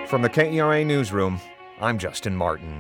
From the KERA Newsroom, I'm Justin Martin.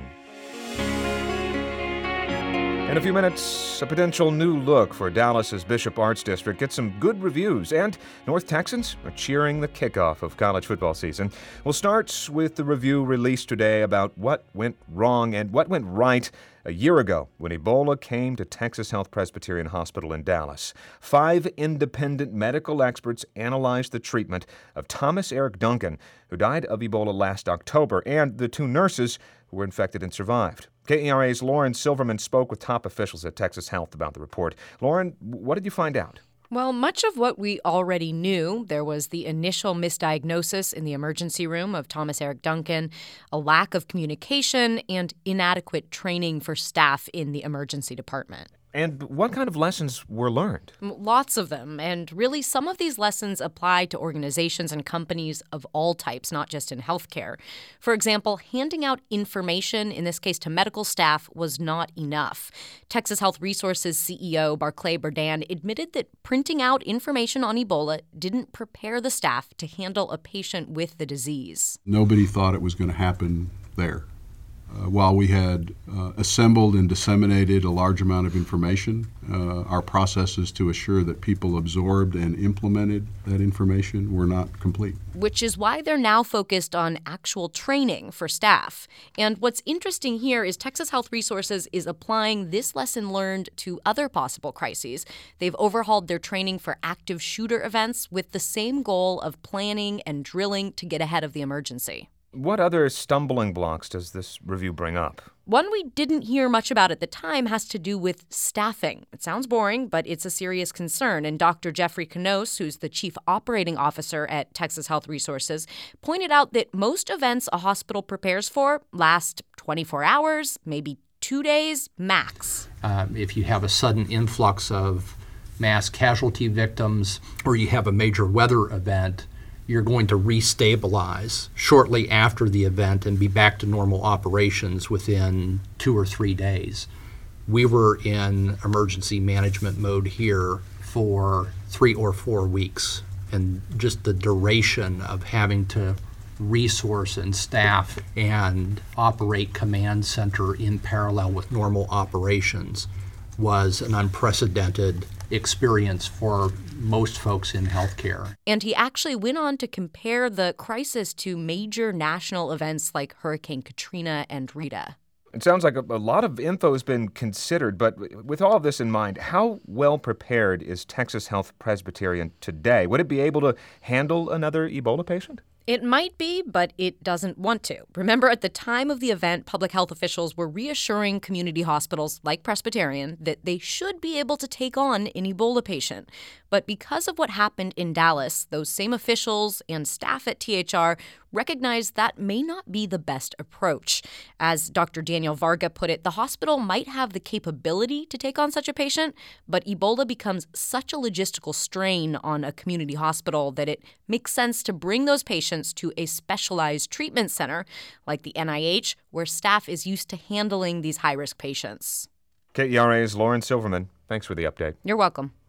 In a few minutes, a potential new look for Dallas's Bishop Arts District gets some good reviews, and North Texans are cheering the kickoff of college football season. We'll start with the review released today about what went wrong and what went right a year ago when Ebola came to Texas Health Presbyterian Hospital in Dallas. 5 independent medical experts analyzed the treatment of Thomas Eric Duncan, who died of Ebola last October, and the 2 nurses who were infected and survived. KERA's Lauren Silverman spoke with top officials at Texas Health about the report. Lauren, what did you find out? Well, much of what we already knew. There was the initial misdiagnosis in the emergency room of Thomas Eric Duncan, a lack of communication, and inadequate training for staff in the emergency department. And what kind of lessons were learned? Lots of them. And really, some of these lessons apply to organizations and companies of all types, not just in healthcare. For example, handing out information, in this case to medical staff, was not enough. Texas Health Resources CEO Barclay Burdan admitted that printing out information on Ebola didn't prepare the staff to handle a patient with the disease. Nobody thought it was going to happen there. While we had assembled and disseminated a large amount of information, our processes to assure that people absorbed and implemented that information were not complete. Which is why they're now focused on actual training for staff. And what's interesting here is Texas Health Resources is applying this lesson learned to other possible crises. They've overhauled their training for active shooter events with the same goal of planning and drilling to get ahead of the emergency. What other stumbling blocks does this review bring up? One we didn't hear much about at the time has to do with staffing. It sounds boring, but it's a serious concern. And Dr. Jeffrey Canoes, who's the chief operating officer at Texas Health Resources, pointed out that most events a hospital prepares for last 24 hours, maybe 2 days max. If you have a sudden influx of mass casualty victims or you have a major weather event, you're going to restabilize shortly after the event and be back to normal operations within 2 or 3 days. We were in emergency management mode here for 3 or 4 weeks, and just the duration of having to resource and staff and operate command center in parallel with normal operations was an unprecedented experience for most folks in healthcare. And he actually went on to compare the crisis to major national events like Hurricane Katrina and Rita. It sounds like a lot of info has been considered, but with all of this in mind, how well prepared is Texas Health Presbyterian today? Would it be able to handle another Ebola patient? It might be, but it doesn't want to. Remember, at the time of the event, public health officials were reassuring community hospitals like Presbyterian that they should be able to take on an Ebola patient. But because of what happened in Dallas, those same officials and staff at THR recognized that may not be the best approach. As Dr. Daniel Varga put it, the hospital might have the capability to take on such a patient, but Ebola becomes such a logistical strain on a community hospital that it makes sense to bring those patients to a specialized treatment center like the NIH, where staff is used to handling these high-risk patients. KERA's Lauren Silverman, thanks for the update. You're welcome.